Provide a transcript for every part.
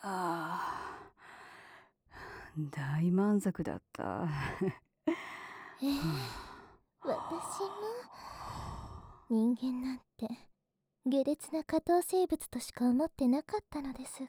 ああ、大満足だった。 私も人間なんて下劣な下等生物としか思ってなかったのですが、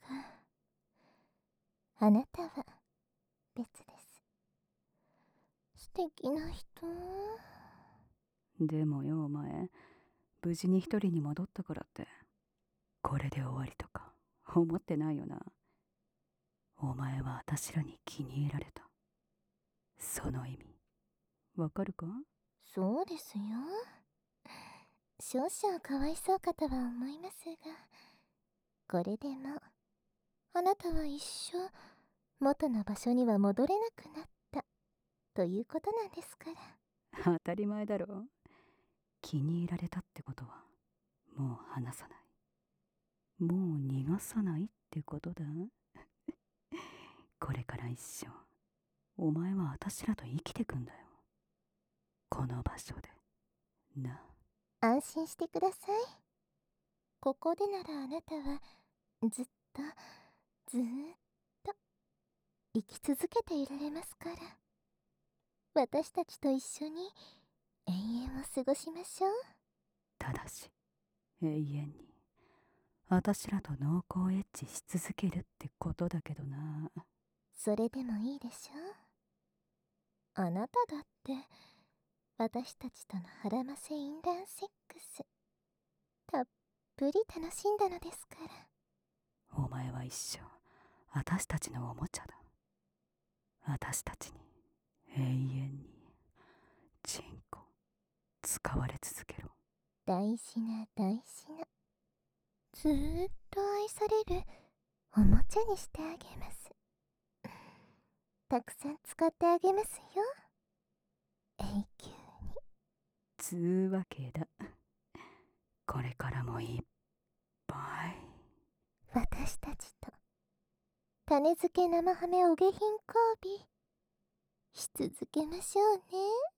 あなたは別です。素敵な人。 でもよ、お前、無事に一人に戻ったからって、これで終わりとか、思ってないよな。お前は私らに気に入られた。その意味、わかるか？ そうですよ。少々かわいそうかとは思いますが、これでもあなたは一生元の場所には戻れなくなったということなんですから。 当たり前だろ。気に入られたってことは、もう離さない。もう逃がさないってことだ。これから一生、お前は私らと生きてくんだよ。この場所で。な。 安心してください。ここでならあなたはずっとずーっと生き続けていられますから。私たちと一緒に永遠を過ごしましょう。 ただし、永遠に、私らと濃厚エッチし続けるってことだけどな。 それでもいいでしょう。あなただって私たちとの腹ませ淫乱セックスたっぷり楽しんだのですから。 お前は一生、私たちのおもちゃだ。私たちに、永遠に、チンコ、使われ続けろ。 大事な大事な、ずーっと愛されるおもちゃにしてあげます。たくさん使ってあげますよ。永久に。 つうわけだ。これからもいっぱい。 私たちと種付け生ハメお下品交尾し続けましょうね。